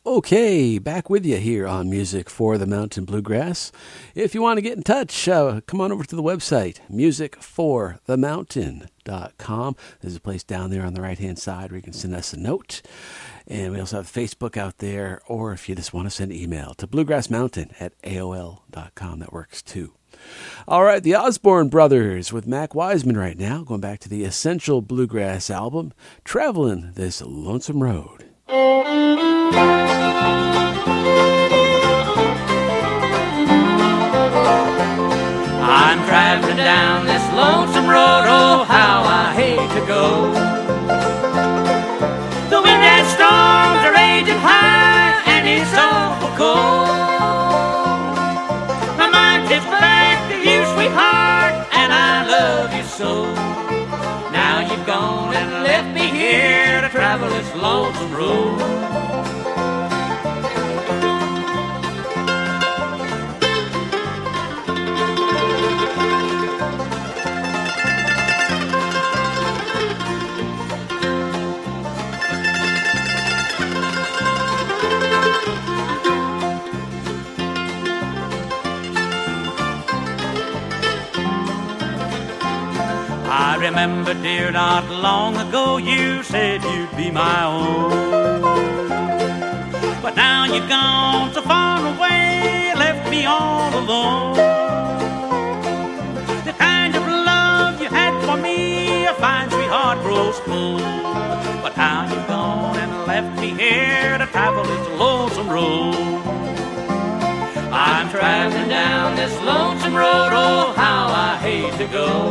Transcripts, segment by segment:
Okay, back with you here on Music for the Mountain Bluegrass. If you want to get in touch, come on over to the website, musicforthemountain.com. There's a place down there on the right-hand side where you can send us a note. And we also have Facebook out there, or if you just want to send an email to bluegrassmountain@aol.com, that works too. All right, the Osborne Brothers with Mac Wiseman right now, going back to the Essential Bluegrass album, Traveling This Lonesome Road. I'm traveling down this lonesome road, oh how I hate to go. The wind and storms are raging high and it's awful cold. My mind drifts back to you, sweetheart, and I love you so. Now you've gone and left me here to travel this lonesome road. I remember, dear, not long ago you said you'd be my own. But now you've gone so far away, left me all alone. The kind of love you had for me, a fine sweetheart grows cold. But now you've gone and left me here to travel this lonesome road. I'm traveling down this lonesome road, oh how I hate to go.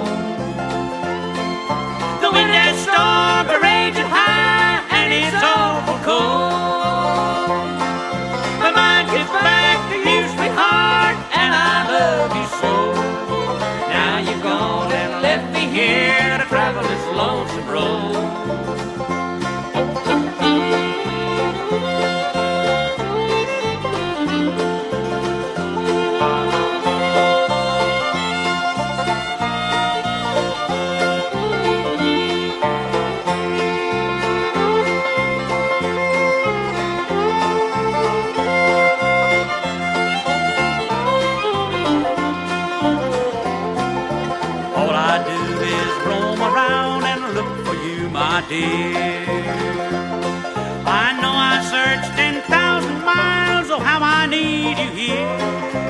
The wind and storm are raging high and it's awful cold. My mind gets back to you, sweetheart, and I love you so. Now you've gone and left me here to travel this lonesome road. My dear, I know I searched 10,000 miles, oh how I need you here.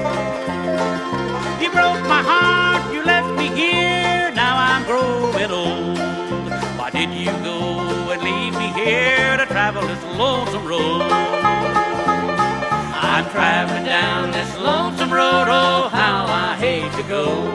You broke my heart, you left me here, now I'm growing old. Why did you go and leave me here to travel this lonesome road? I'm traveling down this lonesome road, oh how I hate to go.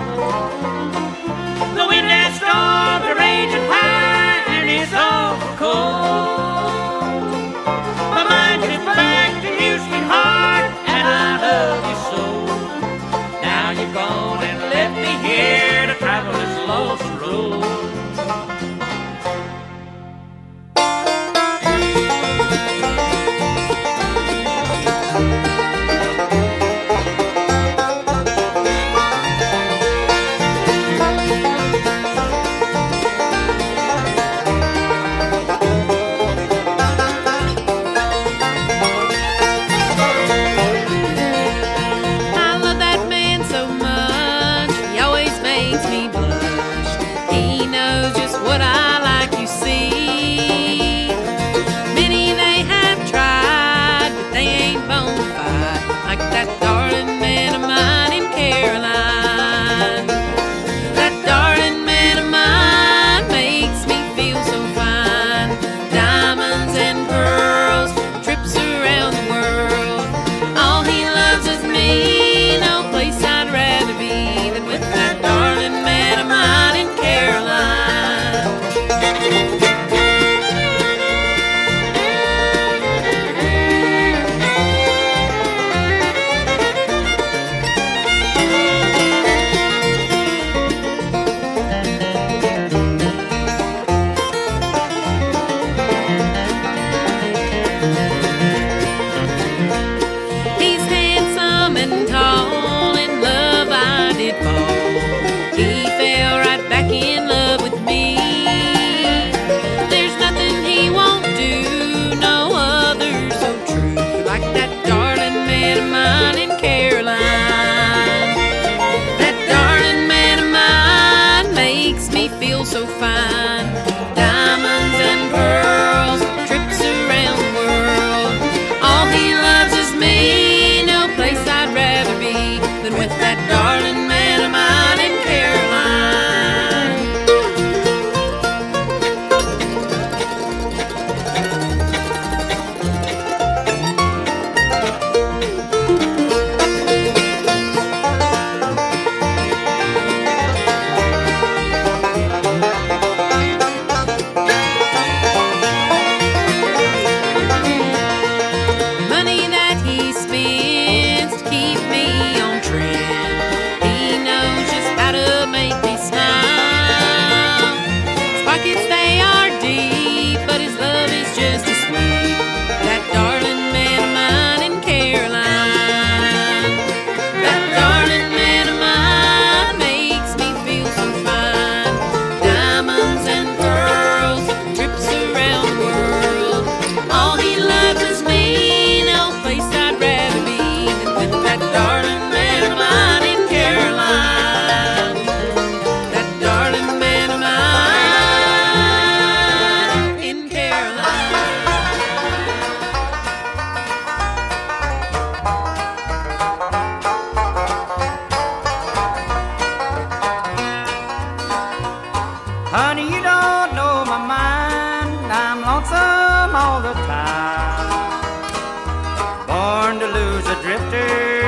The wind and storms are raging high and it's awful cold. My mind gets back to you, sweetheart, and I love you so. Now you've gone and left me here to travel this lonesome road.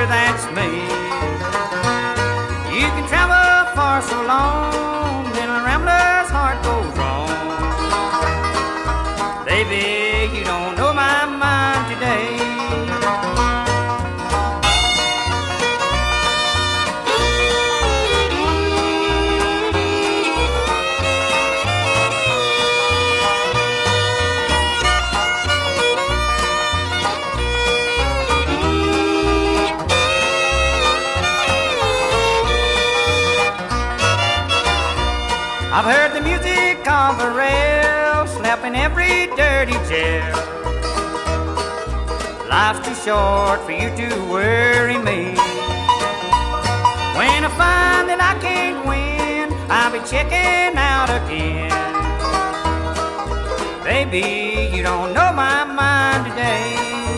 that's me. You can travel for so long, then a rambler's heart goes wrong. Baby, you don't know my mind today. I've heard the music of a rail slapping every dirty chair. Life's too short for you to worry me. When I find that I can't win, I'll be checking out again. Baby, you don't know my mind today.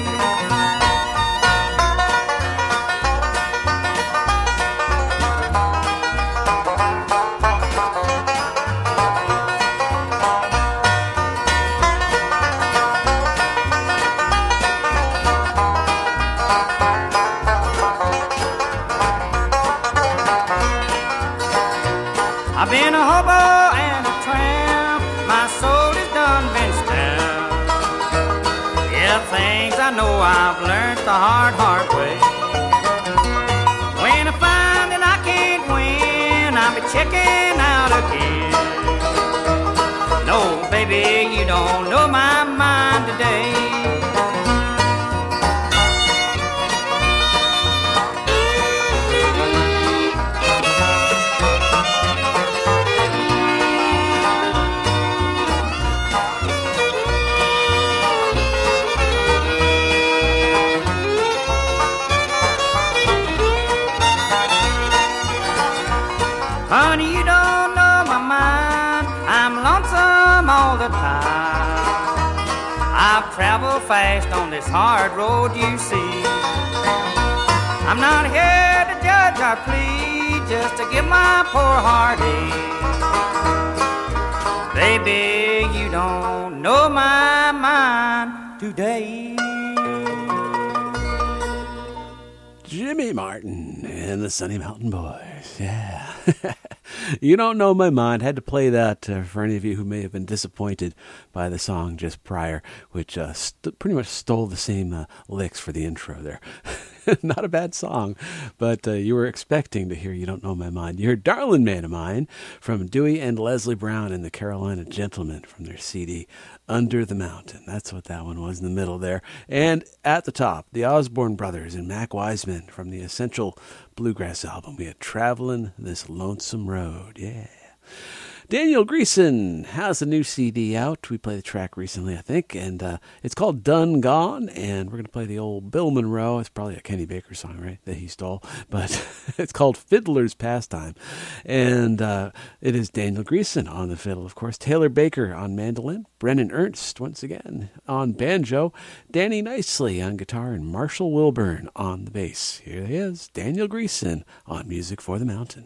I've been a hobo and a tramp, my soul is done been stamped. Yeah, things I know I've learned the hard way. When I find that I can't win, I'll be checking out again. No, baby, you don't know my mind today. Honey, you don't know my mind. I'm lonesome all the time. I've traveled fast on this hard road, you see. I'm not here to judge or plead, just to give my poor heart ease. Baby, you don't know my mind today. Jimmy Martin and the Sunny Mountain Boys. Yeah. You don't know my mind. Had to play that for any of you who may have been disappointed by the song just prior, which pretty much stole the same licks for the intro there. Not a bad song, but you were expecting to hear You Don't Know My Mind. You heard Darlin' Man of Mine from Dewey and Leslie Brown and the Carolina Gentlemen from their CD Under the Mountain. That's what that one was in the middle there. And at the top, the Osborne Brothers and Mac Wiseman from the Essential Bluegrass album. We had Travelin' This Lonesome Road. Yeah. Daniel Greason has a new CD out. We played the track recently, I think, and it's called Done Gone, and we're going to play the old Bill Monroe. It's probably a Kenny Baker song, right, that he stole, but it's called Fiddler's Pastime, and it is Daniel Greason on the fiddle, of course, Taylor Baker on mandolin, Brennan Ernst, once again, on banjo, Danny Nicely on guitar, and Marshall Wilburn on the bass. Here he is, Daniel Greason on Music for the Mountain.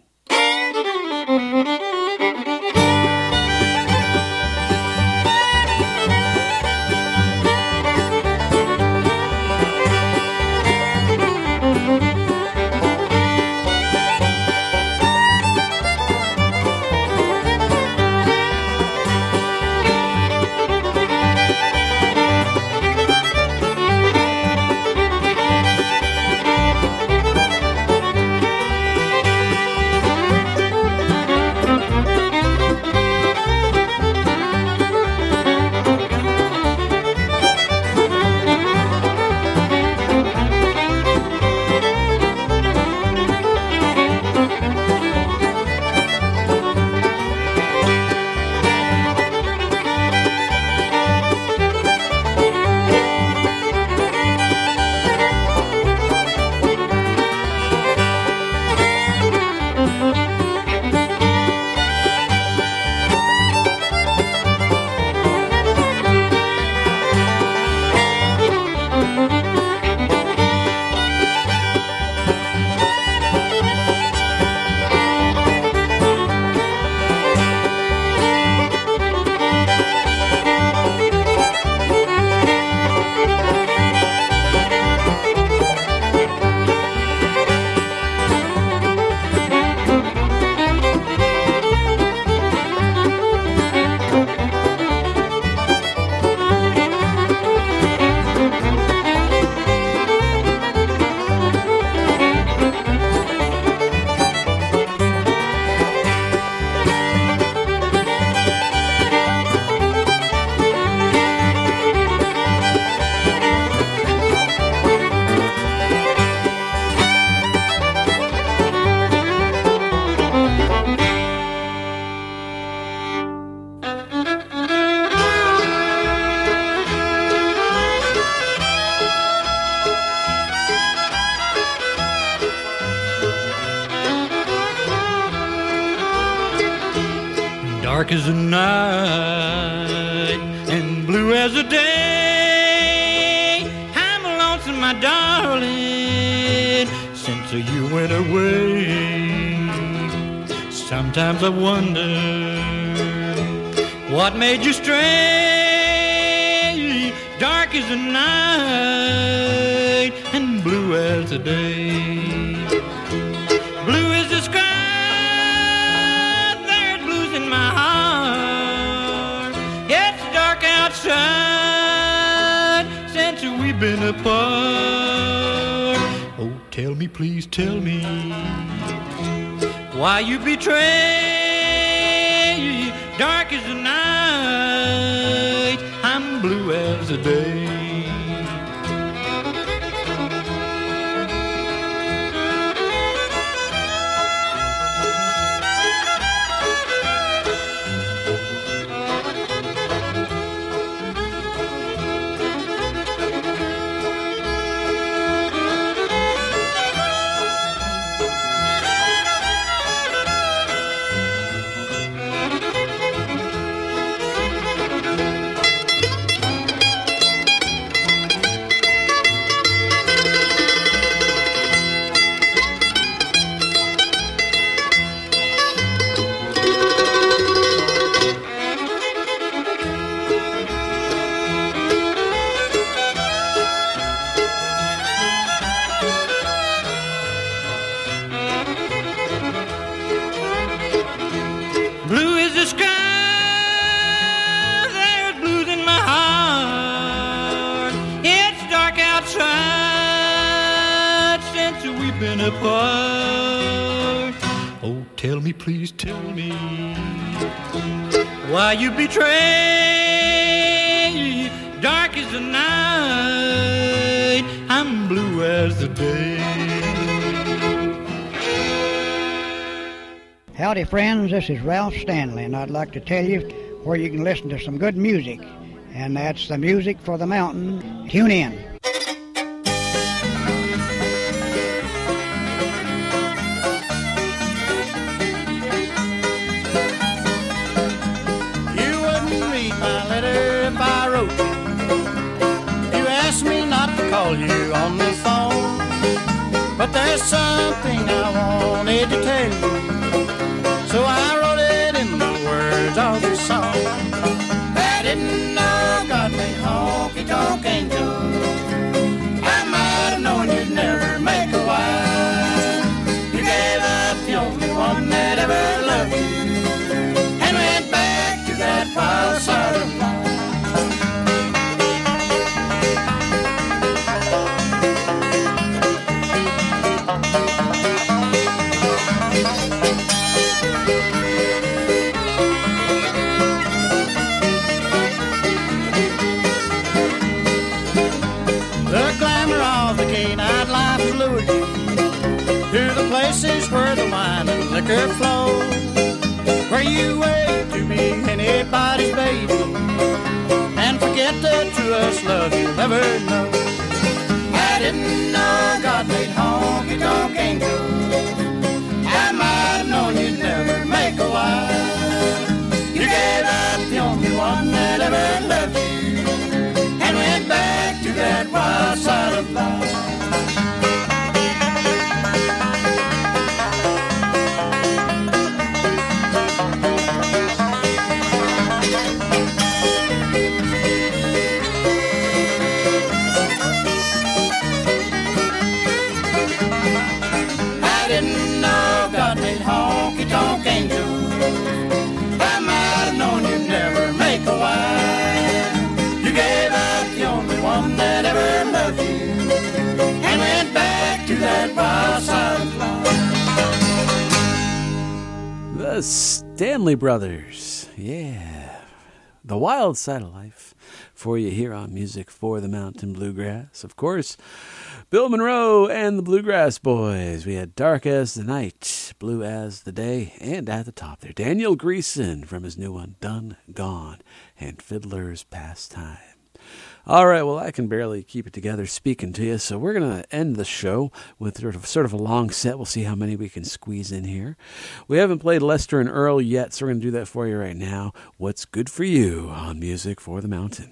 dark as the night and blue as the day. I'm lonesome, my darling, since you went away. Sometimes I wonder what made you stray, dark as the night and blue as the day. Blue is the sky, there's blues in my heart. It's dark outside since we've been apart. Oh, tell me, please tell me why you betray. Dark as the night, I'm blue as the day. Apart. Oh, tell me, please tell me why you betray. Dark as the night, I'm blue as the day. Howdy, friends. This is Ralph Stanley, and I'd like to tell you where you can listen to some good music, and that's the Music for the Mountain. Tune in. You on the phone, but there's something I wanted to tell you, so I wrote it in the words of this song. I didn't know God made honky-tonk angels. I might have known you'd never make a wife. You gave up the only one that ever loved you and went back to that wild side of life. Places where the wine and liquor flow, where you wait to be anybody's baby and forget the truest love you'll ever know. I didn't know God made honky-tonk angels. I might have known you'd never make a wife. You gave up the only one that ever loved you and went back to that wild side of life. The Stanley Brothers, yeah, the wild side of life for you here on Music for the Mountain Bluegrass. Of course, Bill Monroe and the Bluegrass Boys. We had Dark as the Night, Blue as the Day, and at the top there, Daniel Greason from his new one, Done Gone, and Fiddler's Pastime. All right, well, I can barely keep it together speaking to you, so we're going to end the show with sort of a long set. We'll see how many we can squeeze in here. We haven't played Lester and Earl yet, so we're going to do that for you right now. What's Good for You on Music for the Mountain.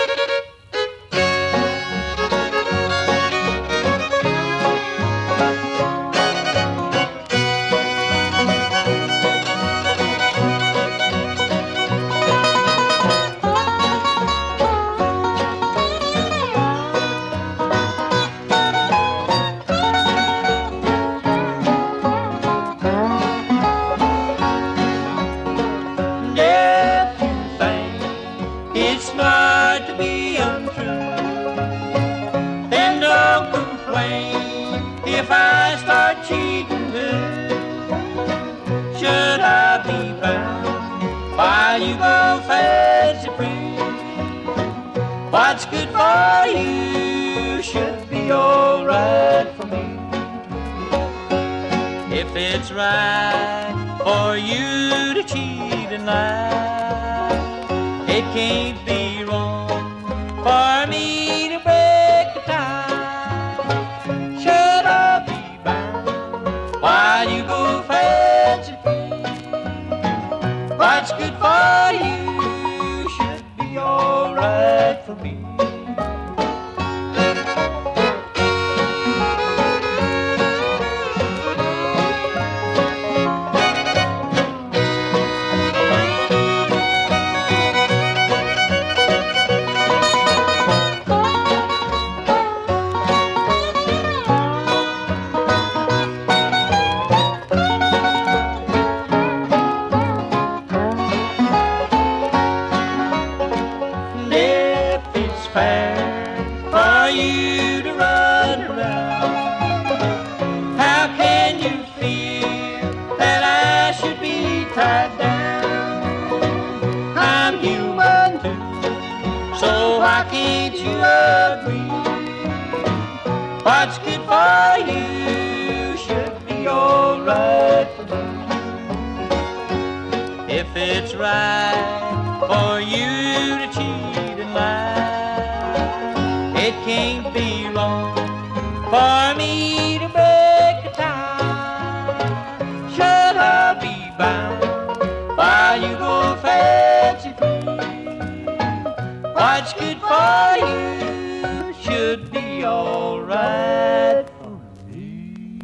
If I start cheating her, should I be bound while you go fancy free? What's good for you should be alright for me. If it's right for you to cheat and lie, it can't be wrong for me to break the tie. While you go fancy free, what's good for you should be alright for me. What's good for you should be alright for me. If it's right for you to cheat and lie, it can't be wrong for me to break the tie. Should I be bound while you go fancy free? What's good for you should be alright for me.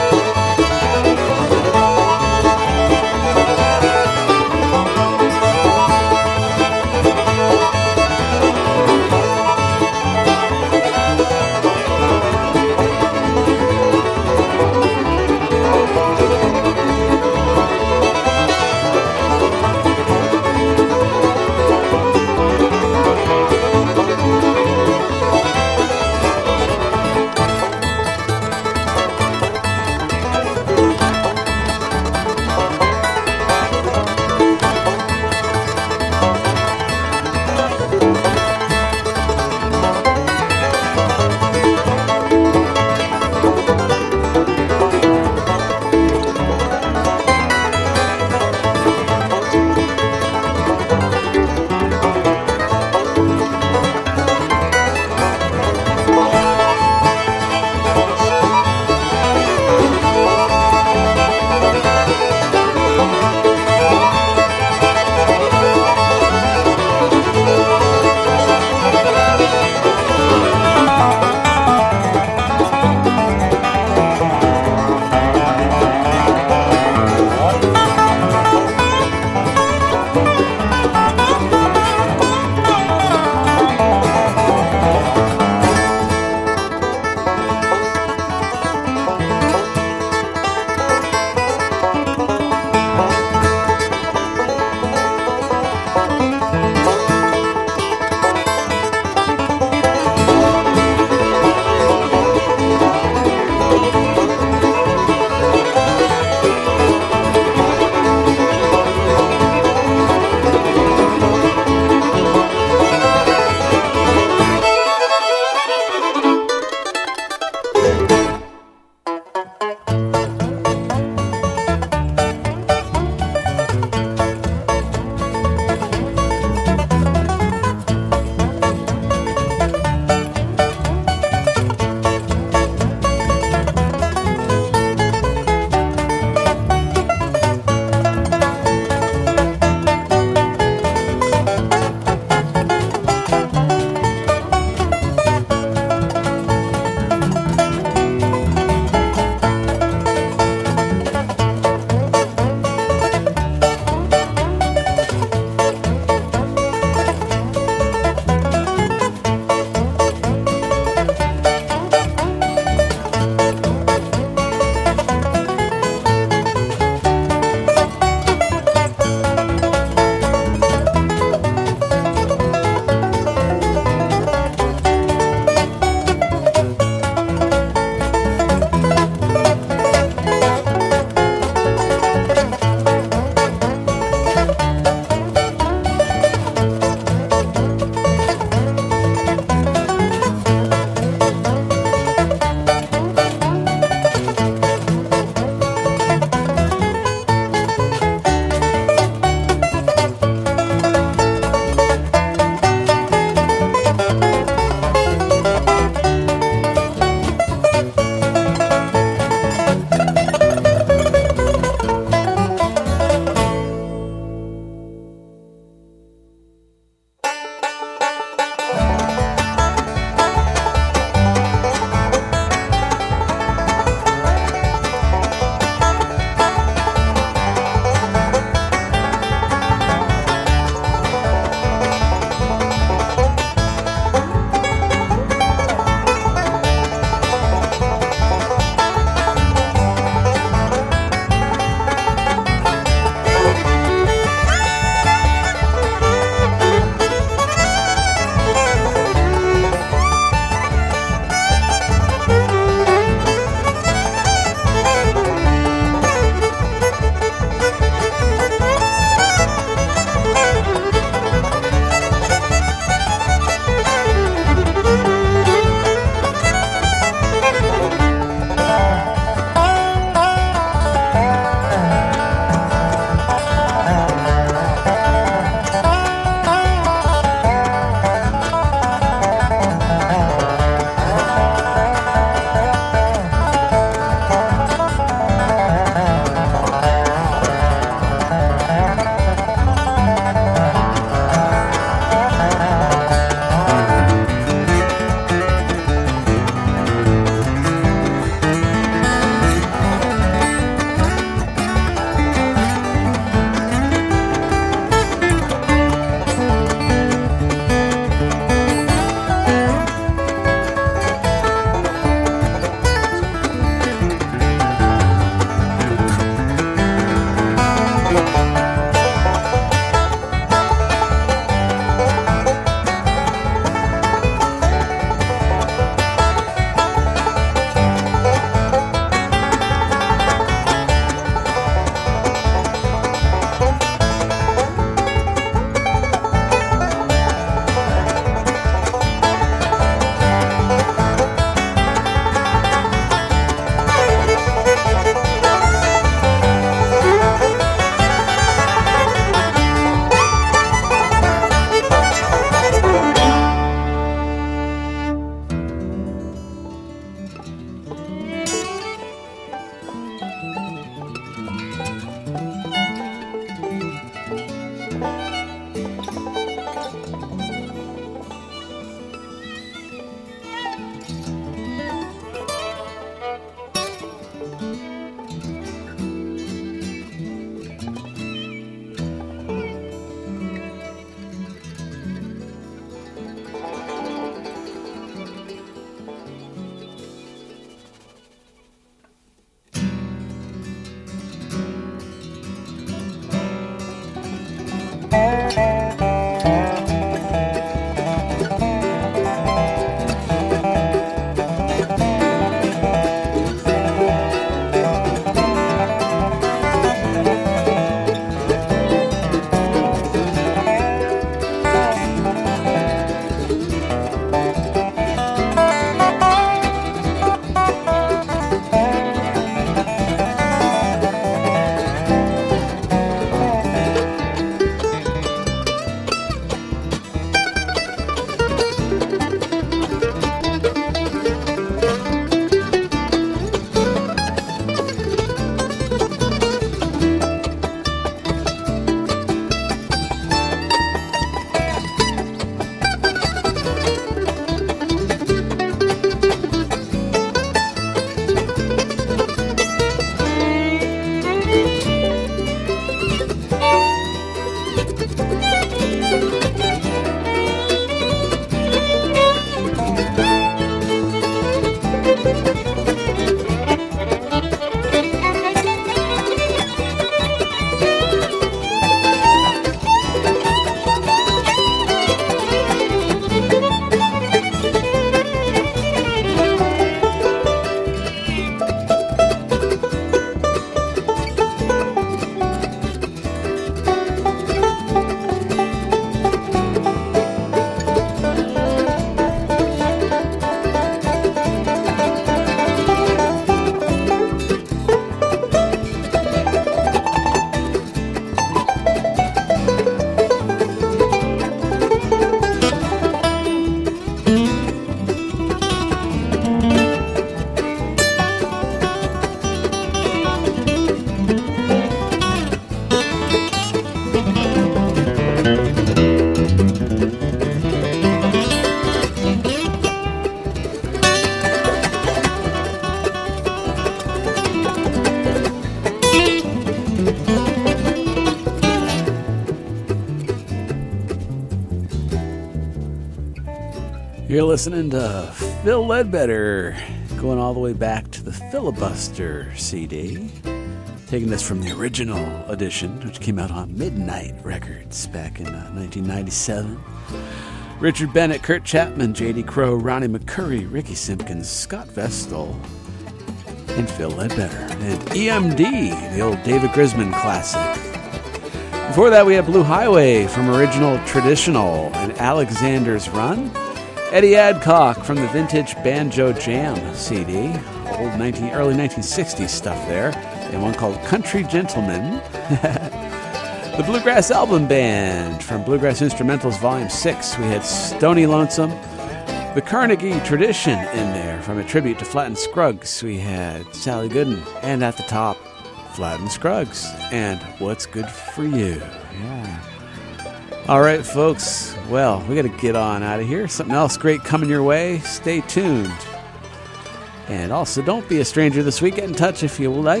You're listening to Phil Ledbetter, going all the way back to the Filibuster CD, taking this from the original edition, which came out on Midnight Records back in 1997. Richard Bennett, Kurt Chapman, J.D. Crowe, Ronnie McCurry, Ricky Simpkins, Scott Vestal, and Phil Ledbetter. And EMD, the old David Grisman classic. Before that, we have Blue Highway from Original Traditional and Alexander's Run. Eddie Adcock from the Vintage Banjo Jam CD, early 1960s stuff there, and one called Country Gentleman. The Bluegrass Album Band from Bluegrass Instrumentals Volume 6. We had Stony Lonesome. The Carnegie Tradition in there from a tribute to Flatt and Scruggs. We had Sally Gooden, and at the top, Flatt and Scruggs, and What's Good for You. Yeah. All right, folks. Well, we got to get on out of here. Something else great coming your way. Stay tuned. And also, don't be a stranger this week. Get in touch if you like.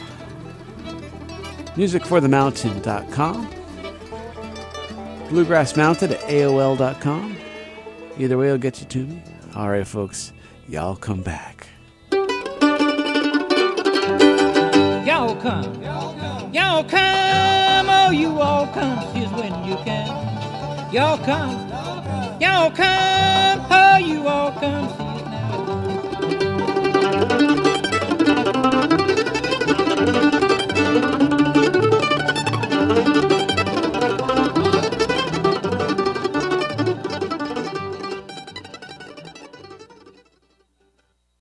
Musicforthemountain.com. Bluegrassmounted at AOL.com. Either way will get you to me. All right, folks. Y'all come back. Y'all come. Y'all come. Oh, you all come. Here's when you can. Y'all come. Y'all come. Oh, you all come.